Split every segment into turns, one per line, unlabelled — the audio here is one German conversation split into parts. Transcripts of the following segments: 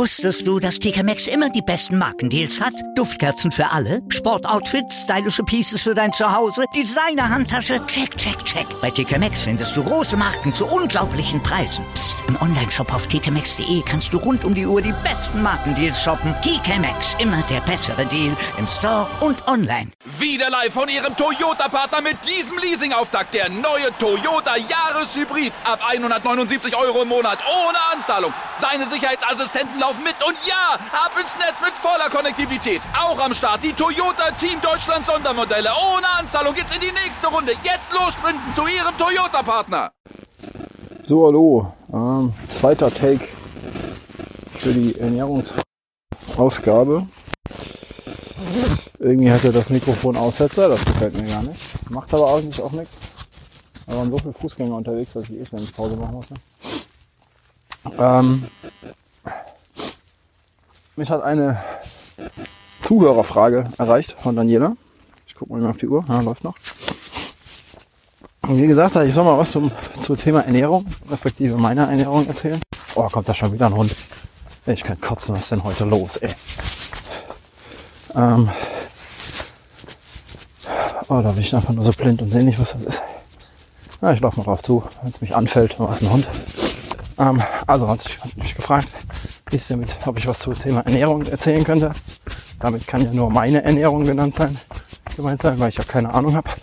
Wusstest du, dass TK Maxx immer die besten Markendeals hat? Duftkerzen für alle, Sportoutfits, stylische Pieces für dein Zuhause, Designer-Handtasche, check, check, check. Bei TK Maxx findest du große Marken zu unglaublichen Preisen. Psst. Im Onlineshop auf tkmaxx.de kannst du rund um die Uhr die besten Markendeals shoppen. TK Maxx, immer der bessere Deal im Store und online.
Wieder live von Ihrem Toyota-Partner mit diesem Leasing-Auftakt. Der neue Toyota Jahreshybrid. Ab 179 € im Monat. Ohne Anzahlung. Seine Sicherheitsassistenten laufen mit. Und ja, ab ins Netz mit voller Konnektivität. Auch am Start die Toyota Team Deutschland Sondermodelle. Ohne Anzahlung geht's in die nächste Runde. Jetzt los sprinten zu Ihrem Toyota-Partner.
So, hallo. Zweiter Take für die Ernährungsausgabe. Irgendwie hat er das Mikrofon Aussetzer, das gefällt mir gar nicht. Macht aber eigentlich auch nichts. Da waren so viele Fußgänger unterwegs, dass ich ständig Pause machen musste. Mich hat eine Zuhörerfrage erreicht von Daniela. Ich gucke mal auf die Uhr, läuft noch. Und wie gesagt, ich soll mal was zum Thema Ernährung, respektive meiner Ernährung erzählen. Oh, kommt da schon wieder ein Hund. Ich kann kotzen, was ist denn heute los, ey? Oh, da bin ich einfach nur so blind und sehe nicht, was das ist. Ja, ich laufe mal drauf zu, wenn es mich anfällt, was ein Hund. Also hat mich gefragt, ob ich was zum Thema Ernährung erzählen könnte. Damit kann ja nur meine Ernährung gemeint sein, weil ich ja keine Ahnung habe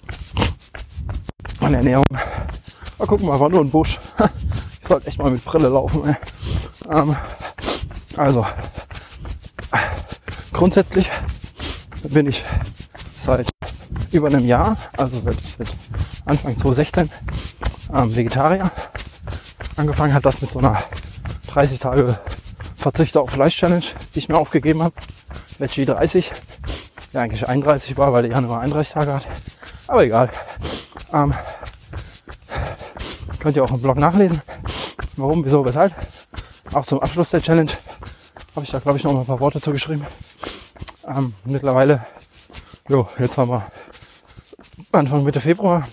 an Ernährung. Mal gucken, mal, war nur ein Busch. Ich sollte echt mal mit Brille laufen. Ey. Also, grundsätzlich bin ich seit über einem Jahr, also seit Anfang 2016, Vegetarier. Angefangen hat das mit so einer 30 Tage Verzicht auf Fleisch-Challenge, die ich mir aufgegeben habe. Veggie 30, der eigentlich 31 war, weil der Januar 31 Tage hat. Aber egal. Könnt ihr auch im Blog nachlesen. Warum, wieso, weshalb. Auch zum Abschluss der Challenge habe ich da, glaube ich, noch mal ein paar Worte zugeschrieben. Mittlerweile, jetzt haben wir Anfang Mitte Februar.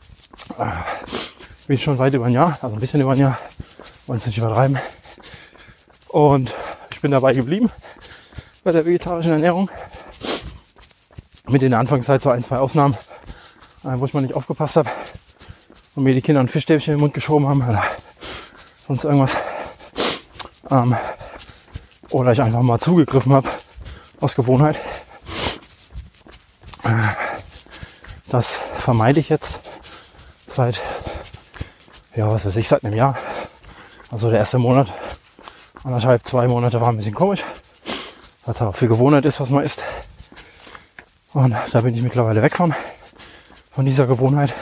Bin ich schon weit über ein Jahr, also ein bisschen über ein Jahr. Wollen es nicht übertreiben. Und ich bin dabei geblieben bei der vegetarischen Ernährung. Mit in der Anfangszeit so 1-2 Ausnahmen, wo ich mal nicht aufgepasst habe und mir die Kinder ein Fischstäbchen in den Mund geschoben haben oder sonst irgendwas. Oder ich einfach mal zugegriffen habe aus Gewohnheit. Das vermeide ich jetzt seit einem Jahr. Also der erste Monat, 1,5, 2 Monate war ein bisschen komisch, weil es halt auch viel Gewohnheit ist, was man isst. Und da bin ich mittlerweile weg von dieser Gewohnheit.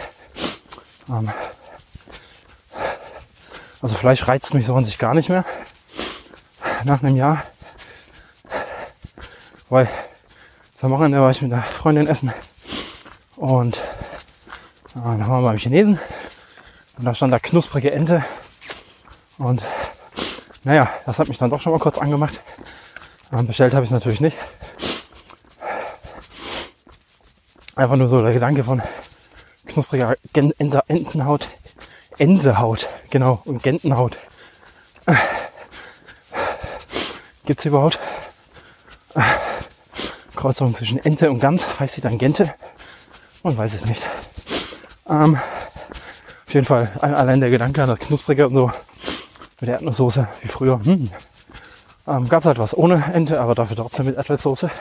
Also Fleisch reizt mich so an sich gar nicht mehr nach einem Jahr. Weil am Wochenende war ich mit einer Freundin essen und dann waren wir beim Chinesen und da stand da knusprige Ente und das hat mich dann doch schon mal kurz angemacht. Bestellt habe ich es natürlich nicht. Einfach nur so der Gedanke von knuspriger Ensehaut, genau, und Gentenhaut. Gibt's überhaupt Kreuzung zwischen Ente und Gans? Heißt sie dann Gente? Man weiß es nicht. Auf jeden Fall allein der Gedanke an das Knusprige und so mit der Erdnusssoße wie früher. Gab es halt was ohne Ente, aber dafür trotzdem mit Erdbeersoße.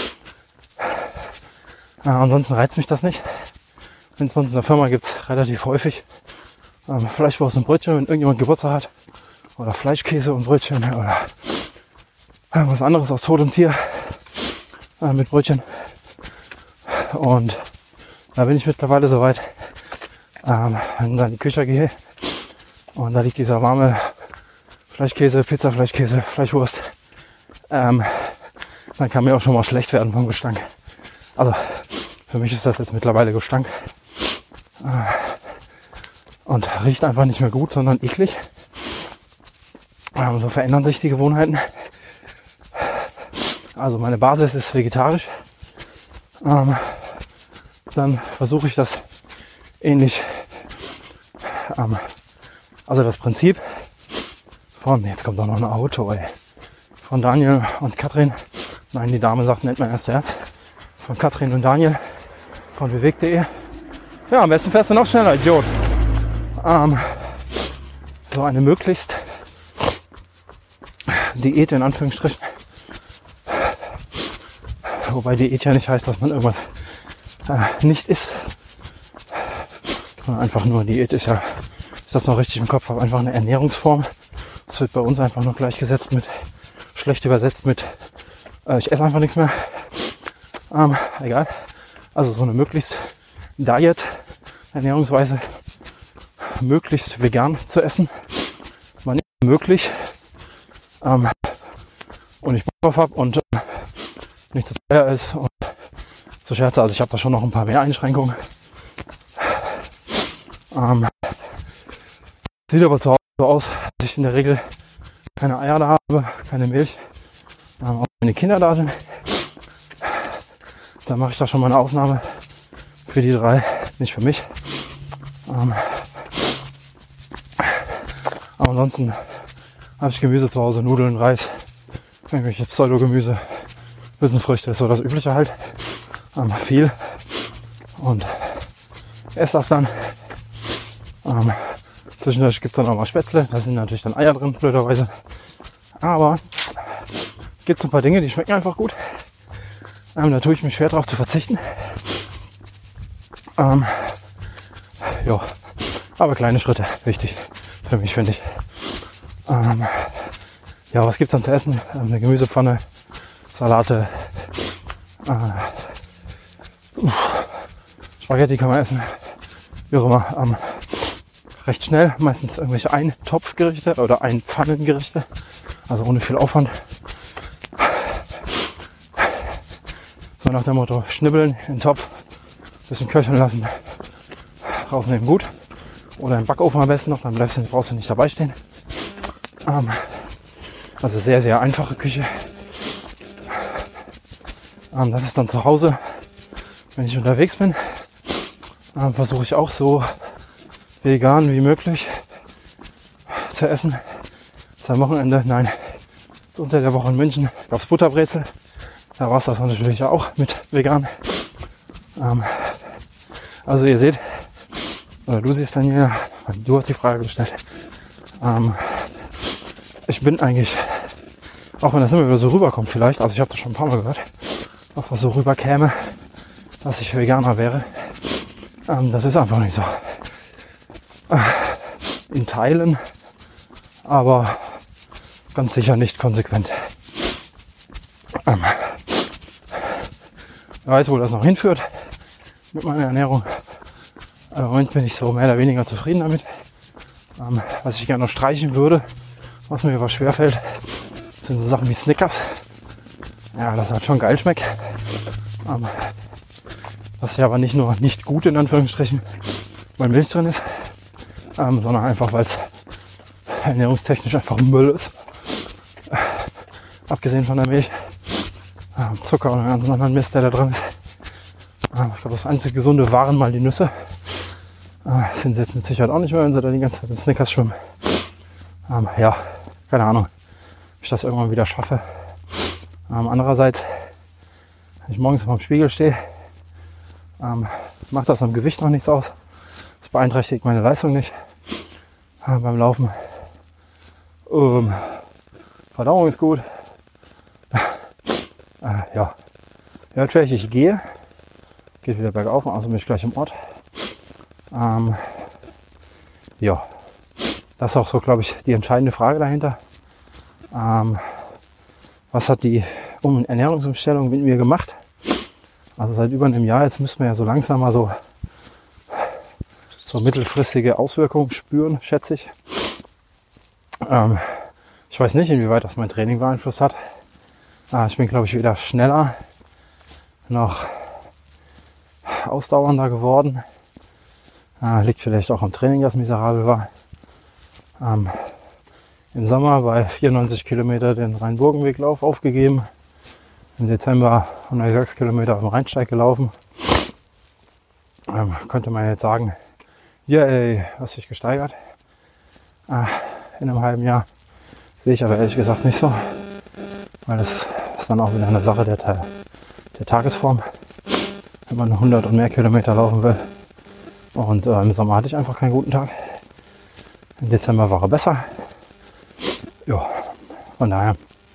Ansonsten reizt mich das nicht. Wenn es bei uns in der Firma gibt es relativ häufig Fleischwurst und Brötchen, wenn irgendjemand Geburtstag hat. Oder Fleischkäse und Brötchen. Oder was anderes aus totem Tier mit Brötchen. Und da bin ich mittlerweile soweit, wenn ich in die Küche gehe und da liegt dieser warme Fleischkäse, Pizzafleischkäse, Fleischwurst, dann kann mir auch schon mal schlecht werden vom Gestank. Also für mich ist das jetzt mittlerweile Gestank und riecht einfach nicht mehr gut, sondern eklig. So verändern sich die Gewohnheiten. Also meine Basis ist vegetarisch. Dann versuche ich das ähnlich, also das Prinzip von, jetzt kommt auch noch ein Auto, ey. von Daniel und Katrin. Nein, die Dame sagt, nennt man erst Herz. Von Katrin und Daniel von bewegt.de. Ja, am besten fährst du noch schneller, Idiot. So eine möglichst Diät in Anführungsstrichen. Wobei Diät ja nicht heißt, dass man irgendwas nicht isst. Sondern einfach nur Diät ist ja, ist das noch richtig im Kopf, aber einfach eine Ernährungsform. Das wird bei uns einfach noch gleichgesetzt mit, schlecht übersetzt mit, ich esse einfach nichts mehr. Egal. Also so eine möglichst Diet, Ernährungsweise, möglichst vegan zu essen. War nicht möglich. Und ich Bock drauf habe und nicht zu teuer ist und so Scherze. Also ich habe da schon noch ein paar mehr Einschränkungen. Sieht aber zu Hause so aus, dass ich in der Regel keine Eier da habe, keine Milch. Auch wenn die Kinder da sind, dann mache ich da schon mal eine Ausnahme für die 3, nicht für mich. Aber ansonsten habe ich Gemüse zu Hause, Nudeln, Reis, irgendwelche Pseudogemüse, Hülsenfrüchte, so das Übliche halt. Viel. Und esse das dann. Zwischendurch gibt es dann auch mal Spätzle, da sind natürlich dann Eier drin, blöderweise. Aber es gibt so ein paar Dinge, die schmecken einfach gut. Da tue ich mich schwer drauf zu verzichten. Ja, aber kleine Schritte, wichtig für mich, finde ich. Ja, was gibt's dann zu essen? Eine Gemüsepfanne, Salate, Spaghetti kann man essen, wie auch immer. Recht schnell, meistens irgendwelche Eintopfgerichte oder Einpfannengerichte, also ohne viel Aufwand. So nach dem Motto, schnibbeln in den Topf, bisschen köcheln lassen, rausnehmen gut. Oder im Backofen am besten noch, dann brauchst du nicht dabei stehen. Also sehr, sehr einfache Küche. Das ist dann zu Hause, wenn ich unterwegs bin, versuche ich auch so vegan wie möglich zu essen. Jetzt am Wochenende, nein, unter der Woche in München gab es Butterbrezel. Da war es das natürlich auch mit vegan. Also ihr seht, oder du siehst dann hier, du hast die Frage gestellt. Ich bin eigentlich, auch wenn das immer wieder so rüberkommt vielleicht, also ich habe das schon ein paar Mal gehört, dass das so rüberkäme, dass ich Veganer wäre. Das ist einfach nicht so. In Teilen, aber ganz sicher nicht konsequent. Wer weiß, wo das noch hinführt mit meiner Ernährung. Im Moment bin ich so mehr oder weniger zufrieden damit. Was ich gerne noch streichen würde, was mir aber schwerfällt, sind so Sachen wie Snickers. Ja, das halt schon geil schmeckt. Das ist ja aber nicht nur nicht gut in Anführungsstrichen, weil Milch drin ist, sondern einfach, weil es ernährungstechnisch einfach Müll ist. Abgesehen von der Milch, Zucker und den ganzen anderen Mist, der da drin ist. Ich glaube, das einzige Gesunde waren mal die Nüsse. Sind sie jetzt mit Sicherheit auch nicht mehr, wenn sie da die ganze Zeit mit Snickers schwimmen. Ja, keine Ahnung, ob ich das irgendwann wieder schaffe. Andererseits, wenn ich morgens vorm Spiegel stehe, macht das am Gewicht noch nichts aus. Das beeinträchtigt meine Leistung nicht beim Laufen. Verdauung ist gut. Ja, hört vielleicht, ich gehe. Geht wieder bergauf, also bin ich gleich im Ort. Ja, das ist auch so, glaube ich, die entscheidende Frage dahinter. Was hat die Ernährungsumstellung mit mir gemacht? Also seit über einem Jahr, jetzt müssen wir ja so langsam mal so mittelfristige Auswirkungen spüren, schätze ich. Ich weiß nicht, inwieweit das mein Training beeinflusst hat. Ich bin, glaube ich, weder schneller noch ausdauernder geworden. Liegt vielleicht auch am Training, das miserabel war. Im Sommer bei 94 Kilometer den Rhein-Burgenweglauf aufgegeben. Im Dezember 106 Kilometer am Rheinsteig gelaufen. Könnte man jetzt sagen, yay, hast dich gesteigert. In einem halben Jahr sehe ich aber ehrlich gesagt nicht so. Weil das ist dann auch wieder eine Sache der Tagesform. Wenn man 100 und mehr Kilometer laufen will. Und im Sommer hatte ich einfach keinen guten Tag. Im Dezember war er besser. Ja, von daher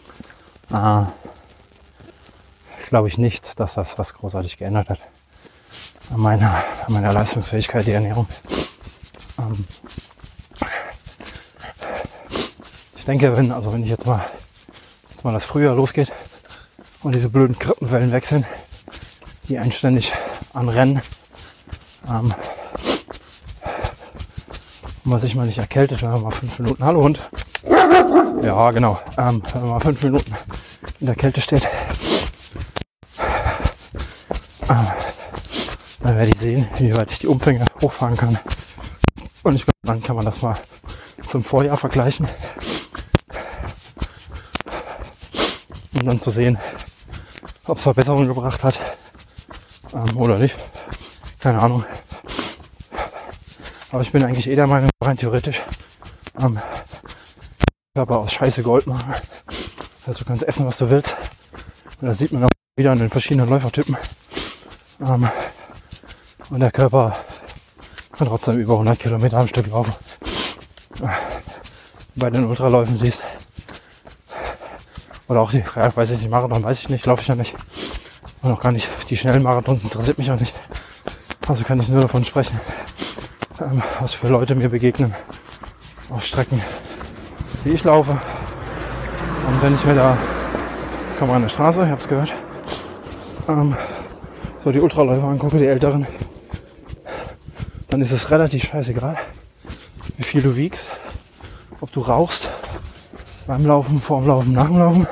glaube ich nicht, dass das was großartig geändert hat an meiner Leistungsfähigkeit, die Ernährung. Ich denke, wenn ich jetzt mal das Frühjahr losgeht und diese blöden Grippenwellen weg sind, die einen ständig anrennen, und man sich mal nicht erkältet, wenn man mal 5 Minuten, hallo Hund, ja genau, wenn man mal 5 Minuten in der Kälte steht, dann werde ich sehen, wie weit ich die Umfänge hochfahren kann. Und ich glaube, dann kann man das mal zum Vorjahr vergleichen. Um dann zu sehen, ob es Verbesserungen gebracht hat oder nicht. Keine Ahnung. Aber ich bin eigentlich der Meinung, rein theoretisch Körper aus Scheiße Gold machen. Das heißt, du kannst essen, was du willst. Und das sieht man auch wieder an den verschiedenen Läufertypen. Und der Körper kann trotzdem über 100 Kilometer am Stück laufen. Bei den Ultraläufen siehst. Oder auch die, ja, weiß ich nicht, Marathon weiß ich nicht, laufe ich ja nicht. Und auch gar nicht, die schnellen Marathons interessiert mich auch nicht. Also kann ich nur davon sprechen, was für Leute mir begegnen auf Strecken, die ich laufe. Und wenn ich mir da, ich komme an der Straße, ich habe es gehört, so die Ultraläufer angucke, die Älteren, dann ist es relativ scheißegal, wie viel du wiegst, ob du rauchst, beim Laufen, vorm Laufen, nach dem Laufen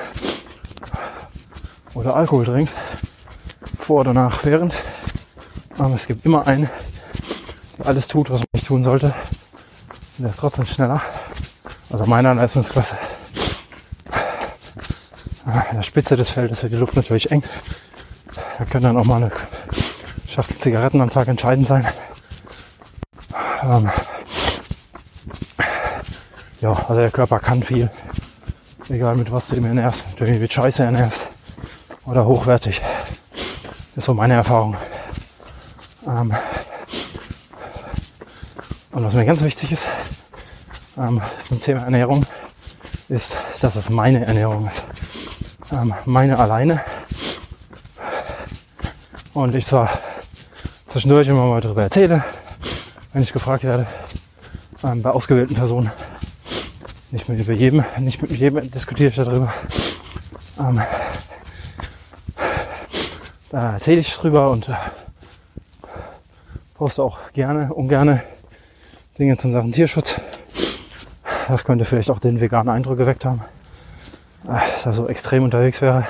oder Alkohol trinkst, vor oder nach, während. Aber es gibt immer einen, der alles tut, was man nicht tun sollte. Und der ist trotzdem schneller. Also meiner Leistungsklasse. In der Spitze des Feldes wird die Luft natürlich eng. Da können dann auch mal eine Schachtel Zigaretten am Tag entscheidend sein. Ja, also der Körper kann viel. Egal mit was du ihn ernährst. Wenn du ihn mit Scheiße ernährst. Oder hochwertig. Das ist so meine Erfahrung. Und was mir ganz wichtig ist zum Thema Ernährung, ist, dass es meine Ernährung ist. Meine alleine. Und ich zwar zwischendurch immer mal darüber erzähle, wenn ich gefragt werde, bei ausgewählten Personen. Nicht mit jedem diskutiere ich darüber. Da erzähle ich drüber und poste auch ungerne Dinge zum Sachen Tierschutz. Das könnte vielleicht auch den veganen Eindruck geweckt haben, dass er so extrem unterwegs wäre.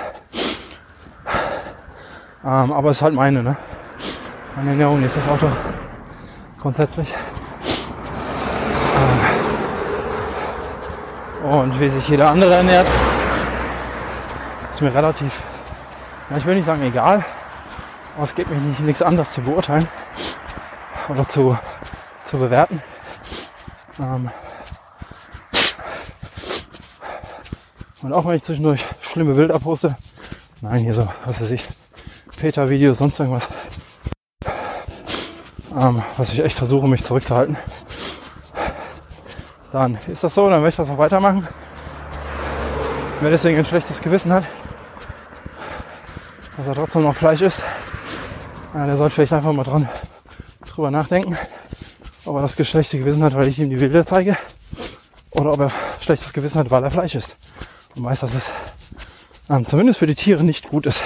Aber es ist halt meine Ernährung, ist das Auto grundsätzlich. Und wie sich jeder andere ernährt, ist mir relativ, ich will nicht sagen egal, aber es geht mir nichts anderes zu beurteilen oder zu bewerten. Und auch wenn ich zwischendurch schlimme Bilder poste, nein, hier so, was weiß ich, Peter-Videos, sonst irgendwas, was ich echt versuche, mich zurückzuhalten, dann ist das so, dann möchte ich das auch weitermachen. Wer deswegen ein schlechtes Gewissen hat, dass er trotzdem noch Fleisch isst, der sollte vielleicht einfach mal drüber nachdenken, ob er das schlechte Gewissen hat, weil ich ihm die Bilder zeige, oder ob er schlechtes Gewissen hat, weil er Fleisch isst. Und weiß, dass es zumindest für die Tiere nicht gut ist.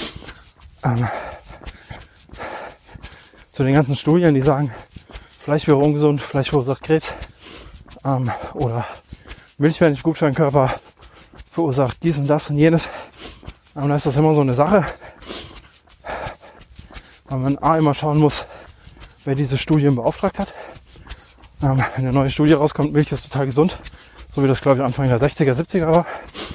Zu den ganzen Studien, die sagen, Fleisch wäre ungesund, Fleisch verursacht Krebs, oder Milch wäre nicht gut für den Körper, verursacht dies und das und jenes. Und da ist das immer so eine Sache, weil man immer schauen muss, wer diese Studien beauftragt hat. Wenn eine neue Studie rauskommt, Milch ist total gesund, so wie das, glaube ich, Anfang der 60er, 70er war.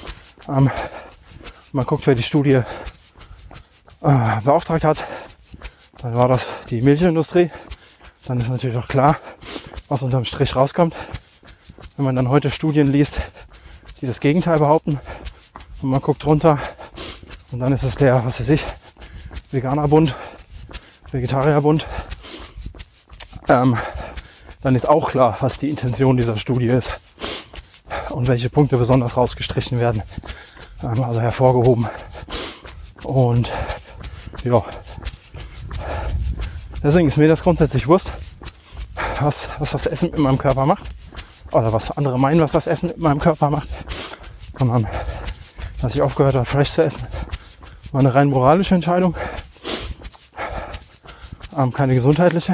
Man guckt, wer die Studie beauftragt hat, dann war das die Milchindustrie. Dann ist natürlich auch klar, was unterm Strich rauskommt. Wenn man dann heute Studien liest, die das Gegenteil behaupten, und man guckt runter und dann ist es der, was weiß ich, Veganerbund, Vegetarierbund. Dann ist auch klar, was die Intention dieser Studie ist und welche Punkte besonders rausgestrichen werden, also hervorgehoben. Und ja, deswegen ist mir das grundsätzlich Wurst, was das Essen mit meinem Körper macht oder was andere meinen, was das Essen mit meinem Körper macht, sondern dass ich aufgehört habe, Fleisch zu essen, war eine rein moralische Entscheidung, keine gesundheitliche.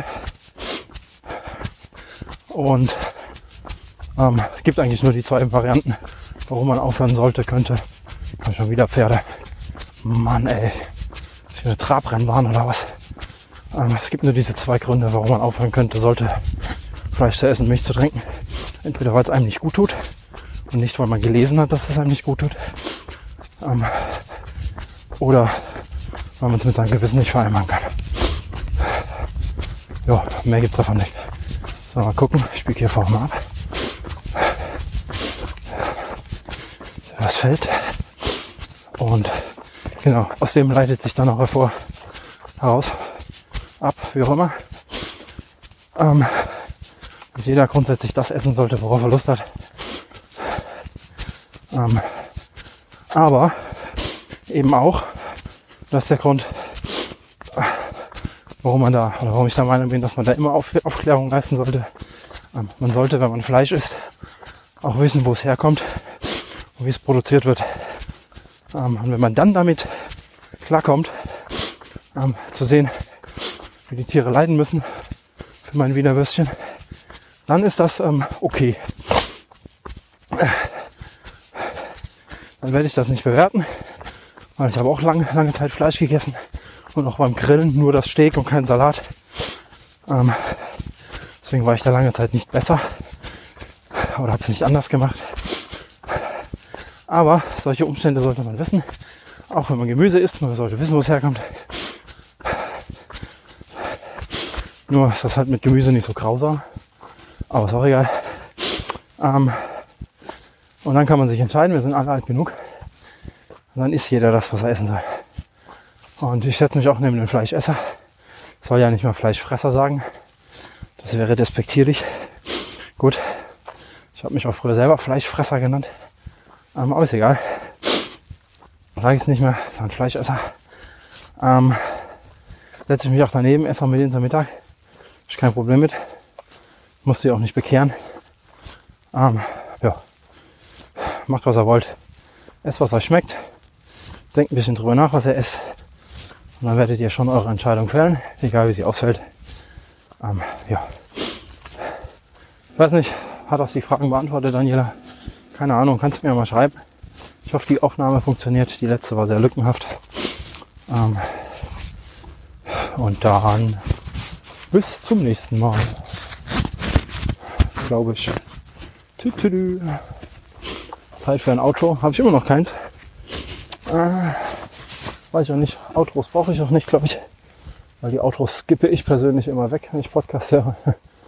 Und es gibt eigentlich nur die zwei Varianten, warum man aufhören sollte, könnte. Kommen schon wieder Pferde. Mann, ey. Ist hier eine Trabrennbahn oder was? Es gibt nur diese zwei Gründe, warum man aufhören könnte, sollte, Fleisch zu essen, Milch zu trinken. Entweder weil es einem nicht gut tut und nicht, weil man gelesen hat, dass es einem nicht gut tut. Oder weil man es mit seinem Gewissen nicht vereinbaren kann. Ja, mehr gibt's davon nicht. So, mal gucken. Ich biege hier vorne ab. Das Feld. Und genau, aus dem leitet sich dann auch heraus, ab, wie auch immer. Dass jeder grundsätzlich das essen sollte, worauf er Lust hat. Aber eben auch, das ist der Grund, warum ich der Meinung bin, dass man da immer Aufklärung leisten sollte. Man sollte, wenn man Fleisch isst, auch wissen, wo es herkommt und wie es produziert wird. Und wenn man dann damit klarkommt, zu sehen, wie die Tiere leiden müssen für mein Wiener Würstchen, dann ist das okay. Dann werde ich das nicht bewerten, weil ich habe auch lange Zeit Fleisch gegessen und auch beim Grillen nur das Steak und kein Salat. Deswegen war ich da lange Zeit nicht besser oder habe es nicht anders gemacht. Aber solche Umstände sollte man wissen. Auch wenn man Gemüse isst, man sollte wissen, wo es herkommt. Nur ist das halt mit Gemüse nicht so grausam. Aber ist auch egal. Und dann kann man sich entscheiden, wir sind alle alt genug. Und dann isst jeder das, was er essen soll. Und ich setze mich auch neben den Fleischesser. Ich soll ja nicht mal Fleischfresser sagen. Das wäre despektierlich. Gut. Ich habe mich auch früher selber Fleischfresser genannt. Aber ist egal. Sage ich es nicht mehr. Das ist ein Fleischesser. Setze ich mich auch daneben, esse auch mit denen zum Mittag. Habe ich kein Problem mit. Muss sie auch nicht bekehren. Ja. Macht, was ihr wollt. Esst, was euch schmeckt. Denkt ein bisschen drüber nach, was ihr esst. Und dann werdet ihr schon eure Entscheidung fällen. Egal, wie sie ausfällt. Ja. Ich weiß nicht, hat das die Fragen beantwortet, Daniela? Keine Ahnung, kannst du mir mal schreiben. Ich hoffe, die Aufnahme funktioniert. Die letzte war sehr lückenhaft. Und dann bis zum nächsten Mal. Glaube ich. Tütüdü. Zeit für ein Outro. Habe ich immer noch keins. Weiß ich auch nicht. Outros brauche ich auch nicht, glaube ich. Weil die Outros skippe ich persönlich immer weg, wenn ich Podcast höre.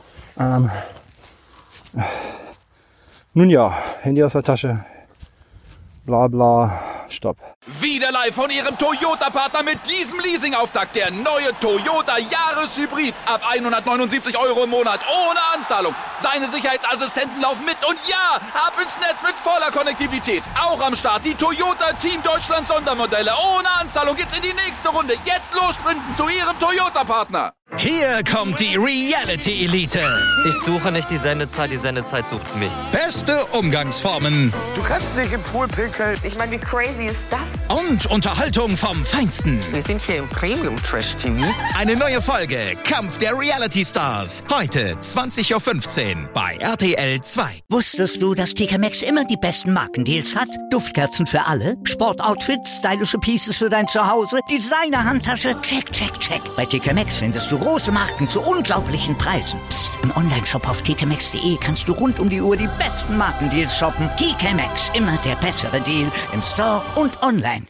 Nun ja, Handy aus der Tasche. Bla bla. Stopp.
Wieder live von Ihrem Toyota-Partner mit diesem Leasing-Auftakt. Der neue Toyota Jahreshybrid. Ab 179 € im Monat. Ohne Anzahlung. Seine Sicherheitsassistenten laufen mit. Und ja, ab ins Netz mit voller Konnektivität. Auch am Start die Toyota Team Deutschland Sondermodelle. Ohne Anzahlung geht's in die nächste Runde. Jetzt los sprinten zu Ihrem Toyota-Partner.
Hier kommt die Reality-Elite.
Ich suche nicht die Sendezeit sucht mich.
Beste Umgangsformen.
Du kannst nicht im Pool pinkeln.
Ich meine, wie crazy ist das?
Und Unterhaltung vom Feinsten.
Wir sind hier im Premium-Trash-TV.
Eine neue Folge Kampf der Reality-Stars. Heute 20.15 Uhr bei RTL 2.
Wusstest du, dass TK Maxx immer die besten Markendeals hat? Duftkerzen für alle, Sportoutfits, stylische Pieces für dein Zuhause, Designer-Handtasche, check, check, check. Bei TK Maxx findest du große Marken zu unglaublichen Preisen. Psst. Im Onlineshop auf tkmaxx.de kannst du rund um die Uhr die besten Markendeals shoppen. TK Maxx, immer der bessere Deal im Store und online.